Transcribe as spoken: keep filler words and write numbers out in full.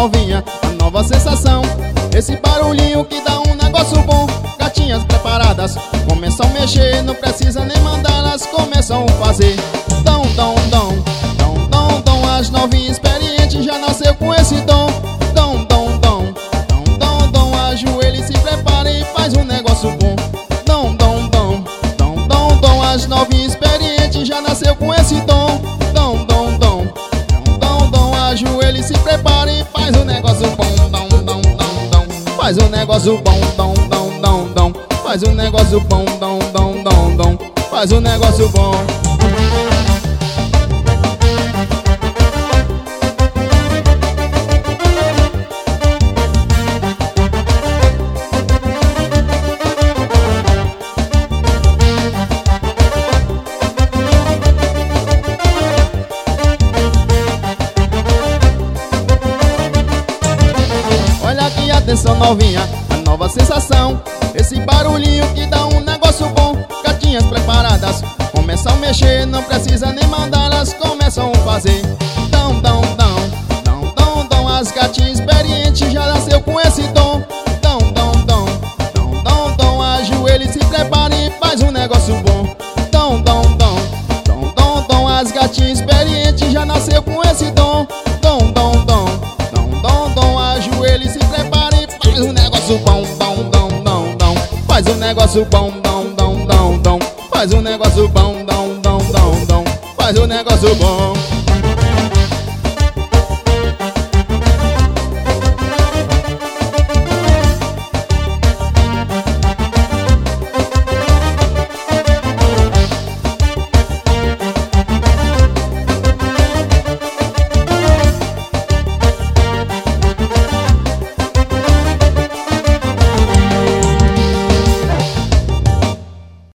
novinha, a nova sensação. Esse barulhinho que dá um negócio bom. Gatinhas preparadas começam a mexer, não precisa nem mandar, elas começam a fazer. Dom, dom, dom, dom, dom, dom. As novinhas experientes já nasceu com esse dom. Dom, dom, dom, dom, dom, dom. Ajoelha e se prepara e faz um negócio bom. Dom, dom, dom, dom, dom, dom. As novinhas experientes já nasceu com esse dom. Dom, dom, dom, dom, dom, dom. Ajoelha e se prepara e faz um negócio bom. Dom, dom, dom, dom. Faz um negócio bom. Dom, dom, dom, dom. Faz um negócio bom. Dom, dom, dom, dom. Faz um negócio bom. Olha aqui, atenção novinha, a nova sensação. Esse barulhinho que dá um negócio bom. Gatinhas preparadas começam a mexer, não precisa nem mandar, elas começam a fazer. Dão, dão, dão, dão, dão, dão. As gatinhas experientes já nasceu com esse dom. Dão, dão, dão, dão, dão, dão. Ajoelha e se prepara e faz um negócio bom. Dão, dão, dão, dão, dão, dão. As gatinhas experientes já nasceu com esse dom. Dom, dom, dom, dom, dom, dom. Ajoelha e se prepara e faz um negócio bom. Dom, dom, dom, dom. Faz um negócio bom. Dom, dom, dom, dom. Faz um negócio bom. Dom, dom, dom, dom. Faz um negócio bom.